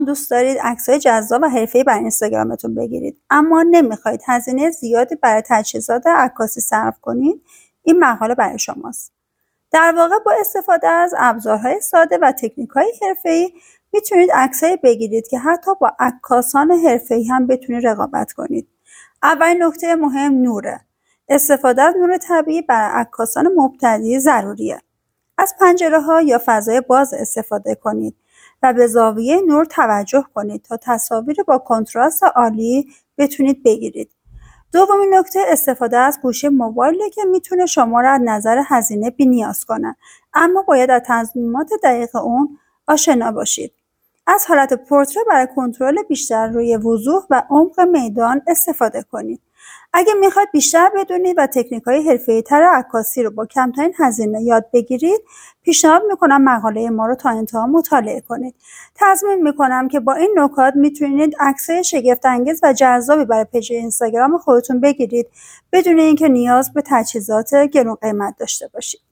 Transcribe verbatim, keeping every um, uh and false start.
دوست دارید عکس‌های جذاب و حرفه‌ای برای اینستاگرامتون بگیرید، اما نمیخواید هزینه زیادی برای تجهیزات عکاسی صرف کنید، این مقاله برای شماست. در واقع با استفاده از ابزارهای ساده و تکنیک‌های حرفه‌ای میتونید عکسایی بگیرید که حتی با عکاسان حرفه‌ای هم بتونید رقابت کنید. اولین نکته مهم نوره. استفاده از نور طبیعی برای عکاسان مبتدی ضروریه. از پنجره‌ها یا فضای باز استفاده کنید و به زاویه نور توجه کنید تا تصاویر با کنتراست عالی بتونید بگیرید. دومین نکته استفاده از گوشی موبایله که میتونه شما را از نظر هزینه بی‌نیاز کنه، اما باید از تصمیمات دقیق اون آشنا باشید. از حالت پورتره برای کنترل بیشتر روی وضوح و عمق میدان استفاده کنید. اگه میخواید بیشتر بدونید و تکنیک‌های حرفه‌ای‌تر عکاسی رو با کمترین هزینه یاد بگیرید، پیشنهاد میکنم مقاله ما رو تا انتها مطالعه کنید. تضمین میکنم که با این نکات میتونید عکسای شگفت‌انگیز و جذابی برای پیج اینستاگرام خودتون بگیرید بدون اینکه نیاز به تجهیزات گرون قیمت داشته باشید.